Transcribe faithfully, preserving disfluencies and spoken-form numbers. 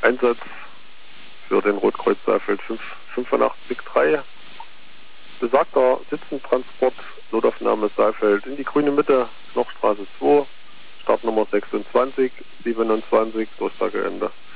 Einsatz für den Rotkreuz Saalfeld fünfundachtzig drei. Besagter Sitzentransport, Notaufnahme Saalfeld in die grüne Mitte, Knochstraße zwei, Startnummer sechsundzwanzig, siebenundzwanzig, Durchsageende.